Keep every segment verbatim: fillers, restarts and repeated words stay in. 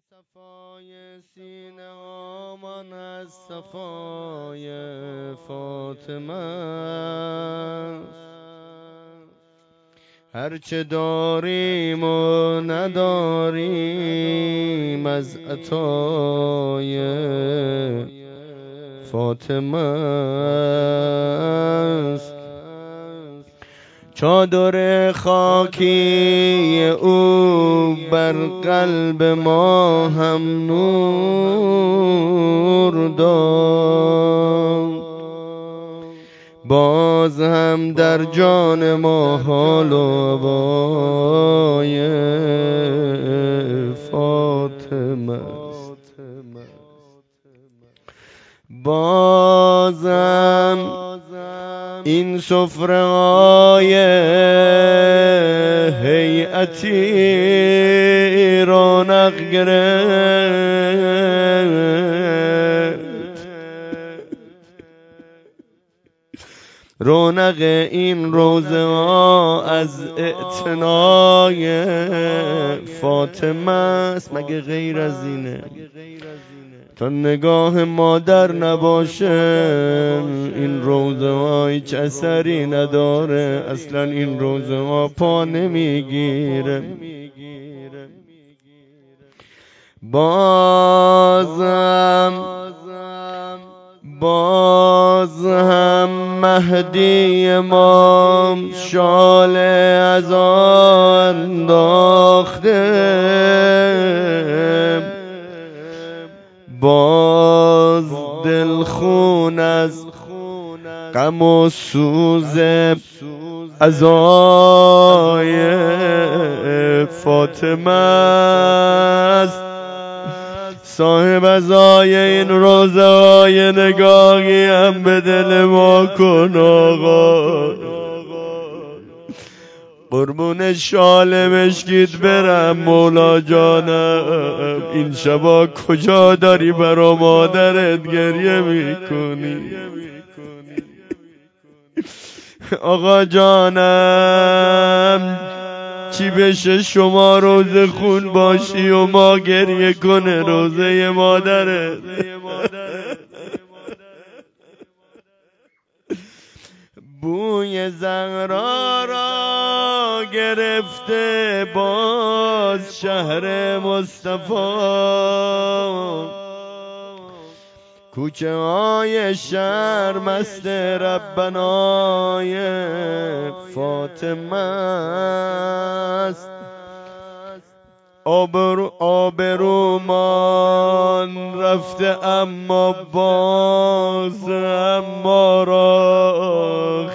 صفای سینه آمان از صفای فاطمه است. هرچه داریم و نداریم از عطای فاطمه است. چادر خاکی او بر قلب ما هم نور داد، باز هم در جان ما حال و هوای فاطمه است. بازم این سفره های هیئتی رونق گرفت، رونق این روزه ها از اعتنای فاطمه است. مگه غیر از اینه؟ تا نگاه مادر نباشه این روزه ها هیچ اثری نداره، اصلا این روزه ها پا نمیگیره. بازم باز هم مهدی ما شال عزا انداخته، باز دلخون از غم و سوز عزای فاطمه است. صاحب عزای این روزه های نگاهی هم به دل ما کن آقا، قربون شال مشکیت برم مولا جانم. این شبا کجا داری برا مادرت گریه میکنی؟ آقا جانم چی بشه شما روزه خون باشی و ما گریه کنه روزه مادرت؟ بوی زهرا را گرفته باز شهر مصطفی، کوچه های شهر مست ربنای فاطمه است. آبرو آبرومان رفته اما باز اما را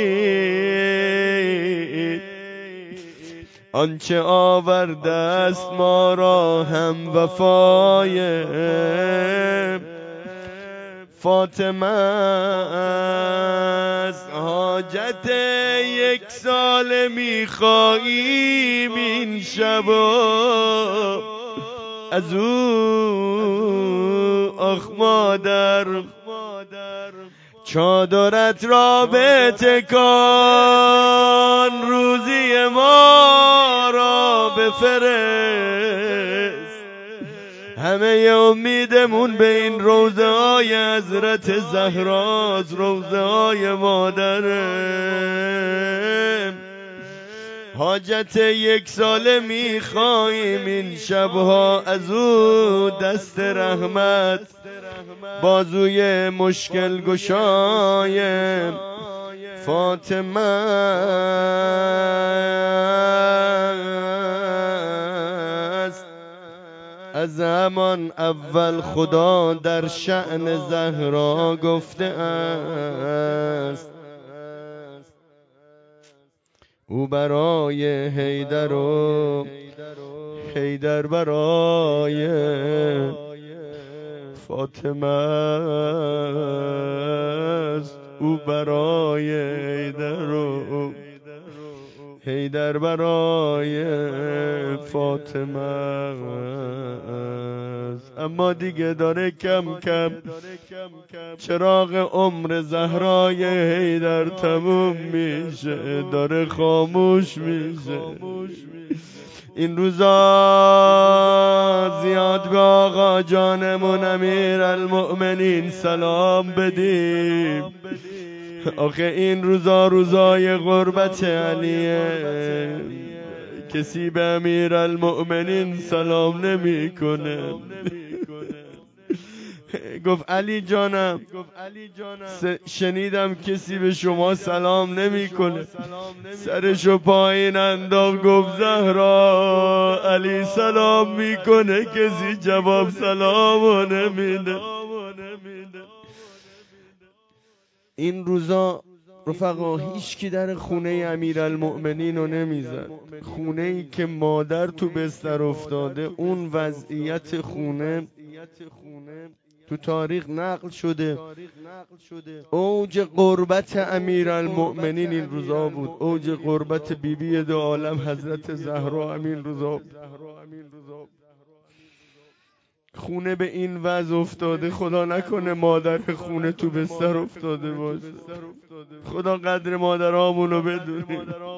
خرید، آنچه آورده است ما را هم وفای فاطمه است. حاجت یک سال میخواییم این شبا از او، آخ مادر چادرت را به تکان، روزی ما را بفرست. همه امیدمون به این روزه های حضرت زهراست، روزه های مادره. حاجت یک ساله میخواییم این شبها از او، دست رحمت بازوی مشکل گشای فاطمه است. از همان اول خدا در شأن زهرا گفته است او برای حیدر و حیدر برای فاطمه است. او برای حیدر و حیدر برای فاطمه است. اما دیگه داره کم کم چراغ عمر زهرای حیدر تموم میشه، داره خاموش میشه. این روزا زیاد آقا جانمون امیرالمؤمنین سلام بدیم. آخه این روزا روزای غربت علیه، کسی به امیرالمؤمنین سلام نمیکنه. گفت علی جانم شنیدم کسی به شما سلام نمیکنه. سرشو پایین انداخت گفت زهرا علی سلام میکنه کسی جواب سلامو نمیده. این روزا رفقا هیچ کی در خونه امیرالمؤمنین رو نمیزد. خونه ای که مادر تو بستر افتاده، اون وضعیت خونه تو تاریخ نقل شده. اوج قربت امیرالمؤمنین این روزا بود. اوج قربت بیبی دو عالم حضرت زهرا همین روزا بود. خونه به این وضع افتاده، خدا نکنه مادر خونه تو بستر افتاده باشه. خدا قدر مادرامونو بدونیم.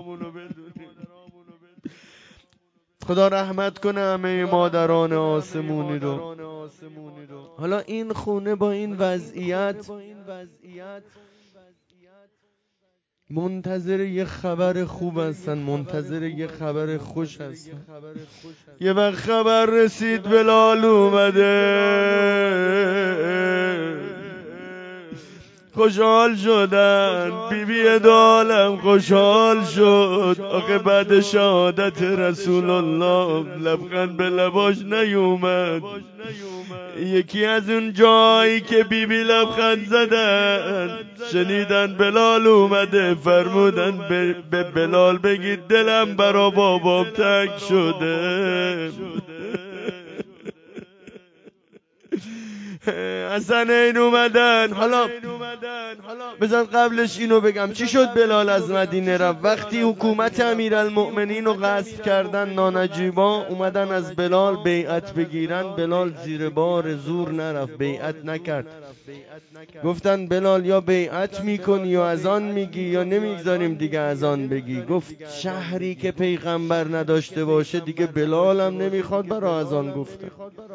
خدا رحمت کنه همه مادران آسمونی رو. حالا این خونه با این وضعیت منتظر یه خبر خوب هستن، منتظر یه خبر خوش هستن. یه وقت خبر رسید بلال اومده، خوشحال شدن. بی بی دو عالم خوشحال شد. آخه بعد شهادت رسول الله لبخند به لباش نیومد. یکی از اون جایی که بی بی لبخند زدن، شنیدن بلال اومده، فرمودن به بلال بگید دلم برا بابام تنگ شده. حسنین اومدن. حالا بذار قبلش اینو بگم چی شد بلال از مدینه رفت. وقتی حکومت امیرالمؤمنین رو غصب کردن نانجیبا، اومدن از بلال بیعت بگیرن. بلال زیر بار زور نرفت، بیعت نکرد. گفتن بلال یا بیعت میکنی یا اذان میگی یا نمیگذاریم دیگه اذان بگی. گفت شهری که پیغمبر نداشته باشه دیگه بلال هم نمیخواد برای اذان گفتن.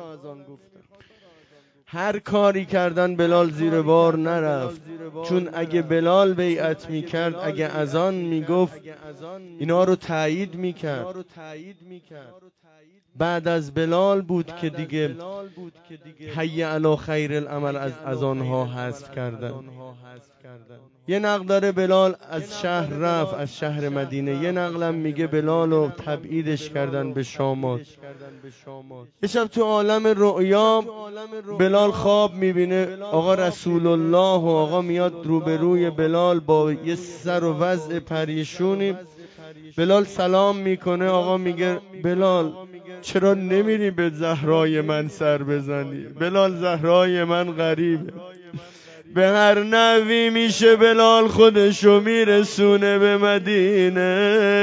هر کاری کردن بلال زیر بار نرفت، چون اگه بلال بیعت میکرد، اگه اذان میگفت، اینا رو تایید میکرد. بعد از بلال بود که دیگه حی علی خیر العمل از اذانها حذف کردن. یه نقل داره بلال از شهر رفت، از شهر مدینه. یه نقلم میگه بلال رو تبعیدش کردن به شامات. یه شب تو عالم رؤیا بلال خواب میبینه آقا رسول الله و آقا میاد روبروی بلال با یه سر و وضع پریشونی. بلال سلام میکنه. آقا میگه بلال چرا نمیری به زهرای من سر بزنی؟ بلال زهرای من غریبه. به هر نوی میشه بلال خودشو میرسونه به مدینه.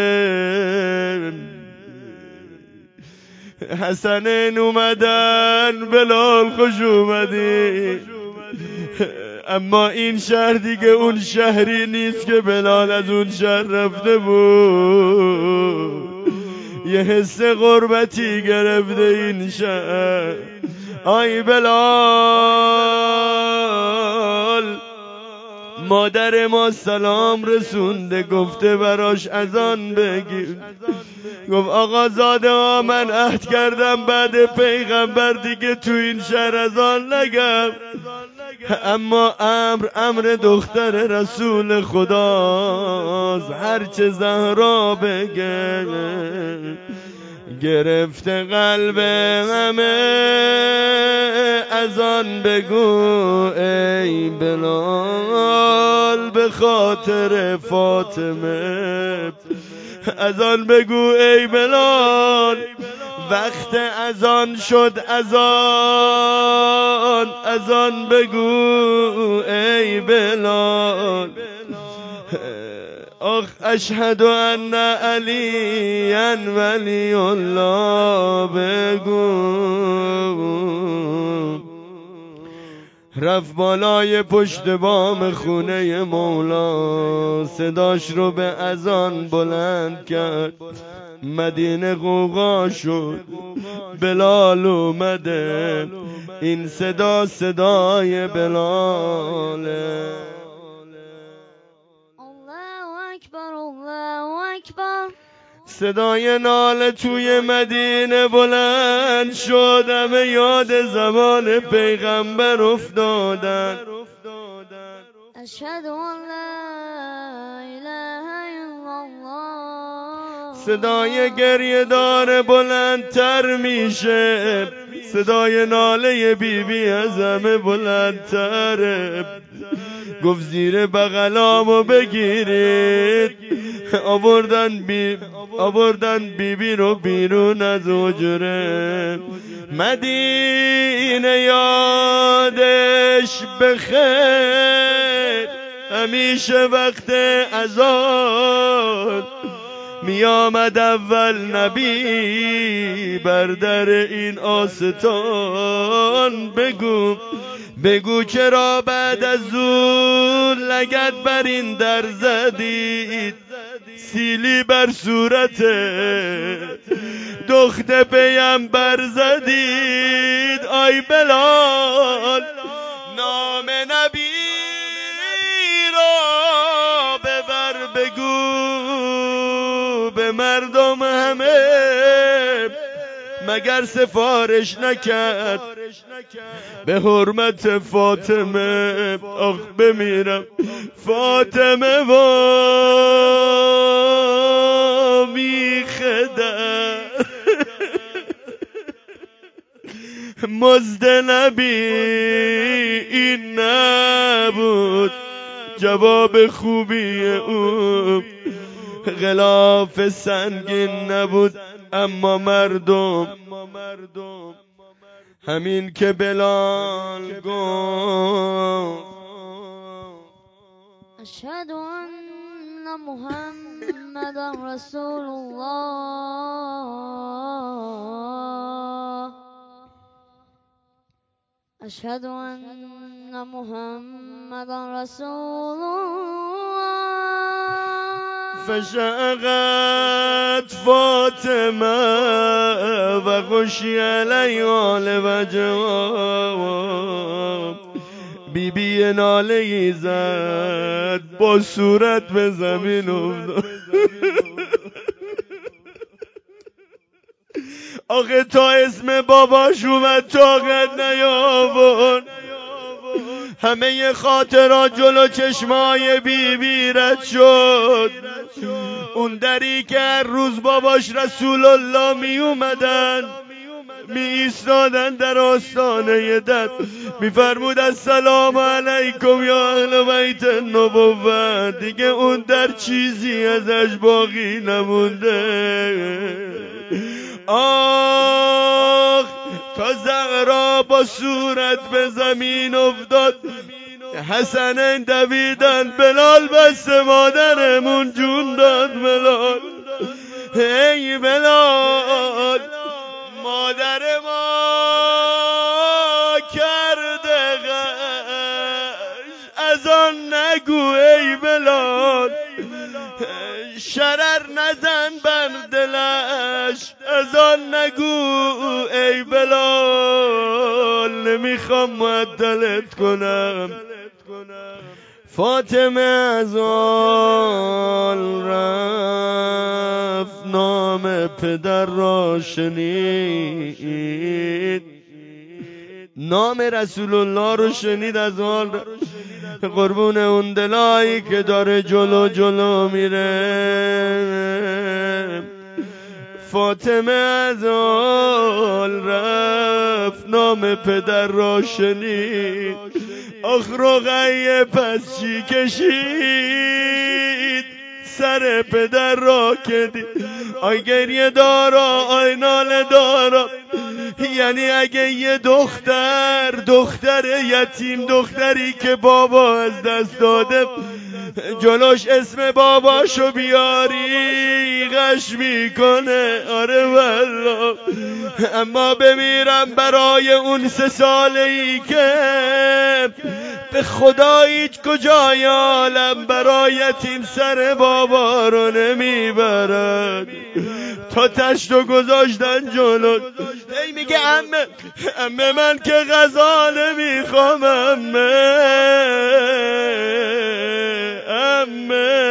حسنین اومدن. بلال خوش اومدی. اما این شهر دیگه اون شهری نیست که بلال از اون شهر رفته بود. یه حس غربتی گرفته این شهر. آی بلال مادر ما سلام رسونده، گفته براش اذان بگیر. گفت آقا زاده ها من عهد کردم بعد پیغمبر دیگه تو این شهر اذان نگم. اما امر امر دختر رسول خداست، هرچه زهرا بگه. گرفته قلب همه اذان بگو ای بلال به خاطر فاطمه. اذان بگو ای بلال وقت اذان شد. اذان اذان بگو ای بلال. آخ اشهد ان علی ولی الله بگو. رفت بالای پشت بام خونه مولا، صداش رو به اذان بلند کرد. مدینه غوغا شد بلال اومده، این صدا صدای بلاله. الله اکبر الله اکبر. صدای ناله توی مدینه بلند شد، همه یاد زمان پیغمبر افتادن. اشهد ان لا اله الا الله. صدای گریه داره بلندتر میشه، صدای ناله بی بی از همه بلندتره. گفت زیر بغلامو بگیرید، آوردن بی آوردن بی بی رو بیرون از حجره. مدینه یادش بخیر، همیشه وقت اذان می آمد اول نبی بر در این آستان. بگو بگو چرا بعد از اون لگد بر این در زدید، سیلی بر صورت دخت پیمبر زدید. آی بلال نام نبی را ببر، بگو به مردم همه مگر سفارش نکرد به حرمت فاطمه. آخ بمیرم فاطمه و میخدم. مزد نبی این نبود، جواب خوبی او غلاف سنگین نبود، اما مردم همین که بلال گفت اشهد ان محمد رسول الله. اشهد ان محمد رسول الله. فشقت فاطمه و غشی علیها لوجهها. بی بی ناله زد با صورت به زمین افتاد. آخه تا اسم باباش اومد طاقت نیاورد. همه خاطرات جلو چشمای بی بی رد شد. اون دری که هر روز باباش رسول الله می اومدن می ایستادن در آستانه در، می فرمود السلام علیکم یا اهل بیت النبوة. دیگه اون در چیزی ازش باقی نمونده. آخ تا زهرا با صورت به زمین افتاد، حسنین دویدن بلال بس مادرمون جون داد. بلال ای بلال مادر ما کرده غش، از آن نگو ای بلال، شرر نزن بر دلش، از آن نگو ای بلال، نمیخوام معطلت کنم. فاطمه از آن رفت، نام پدر را شنید، نام رسول الله رو شنید. از آن قربون اون دلایی که داره جلو جلو میره. فاطمه از آن رفت، نام پدر را شنید. آخ رقیه پس چی کشید، سر پدر را که دید. آی گریه دارا، آی ناله دارا. یعنی اگه یه دختر، دختر یتیم، دختری که بابا از دست داده، جلوش اسم باباشو بیاری غش میکنه. آره والله اما بمیرم برای اون سه ساله ای که به خدا هیچ کجای عالم برای یتیم سر بابا رو نمیبرد. تا تشتو گذاشتن جلو، ای میگه امه امه من که غذا نمیخوام، امه امه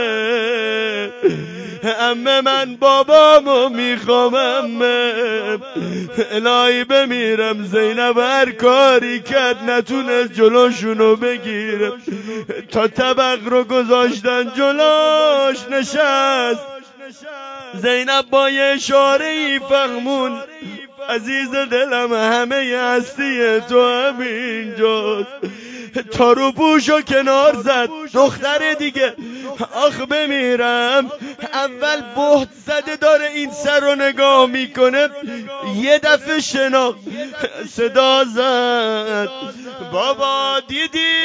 امه من بابامو میخوام، امه الهی بمیرم. زینب هر کاری کرد نتونه جلوشونو بگیره، تا طبق رو گذاشتن جلوش نشست. زینب با یه اشاره ای فهمون عزیز دلم همه هستی تو همینجاست. تا رو پوشو کنار زد. دختر دیگه آخ بمیرم. اول بهت زده داره این سر رو نگاه میکنه، یه دفعه شناخت صدا زد بابا دیدی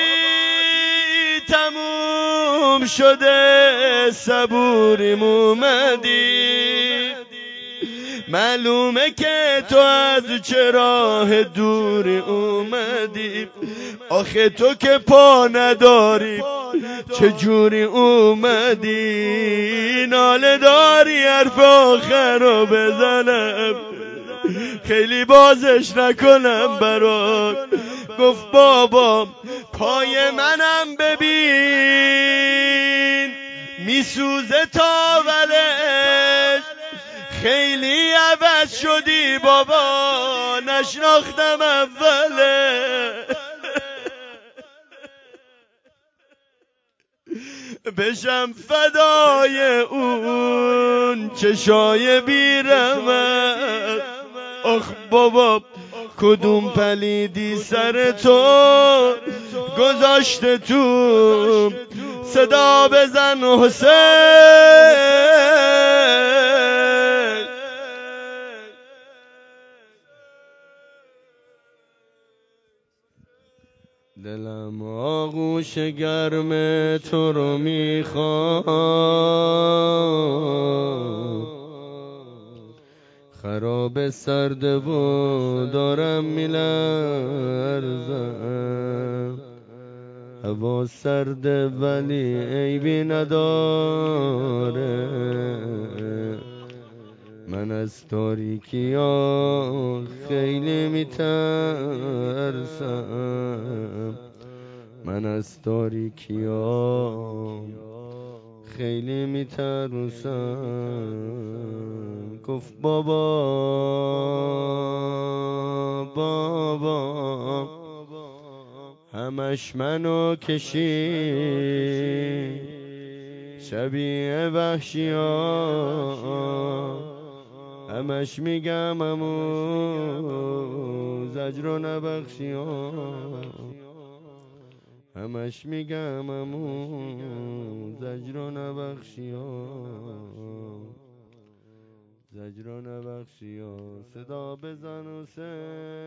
تموم شده صبوریم اومدی، معلومه که تو از چه راه دوری اومدی، آخه تو که پا نداری چه جوری اومدی، ناله داری حرف آخر رو بزنم خیلی بازش نکنم برات. گفت بابا پای منم ببین میسوزه تا ولش، خیلی عوض شدی بابا نشناختم اوله. بشم فدای اون چشای بیرمت. آخ بابا کدوم پلیدی سر تو گذاشته تو، صدا بزن حسین. دلم آغوش گرم تو رو میخواد، خراب سرده و دارم میلرزم، هوا سرده ولی عیبی نداره، من از تاریکی ها خیلی میترسم، من از تاریکی ها خیلی میترسم. گفت بابا بابا همش منو کشی شبیه وحشی ها، همش میگم امو زجر و نبخشی ها، همش میگم امو زجر و نبخشی ها، زجر و نبخشی ها. صدا بزن حسین.